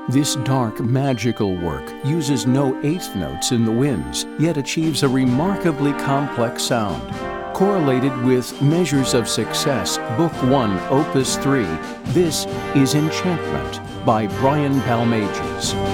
This dark, magical work uses no eighth notes in the winds, yet achieves a remarkably complex sound. Correlated with Measures of Success, Book 1, Opus 3, this is Enchantment by Brian Palmages.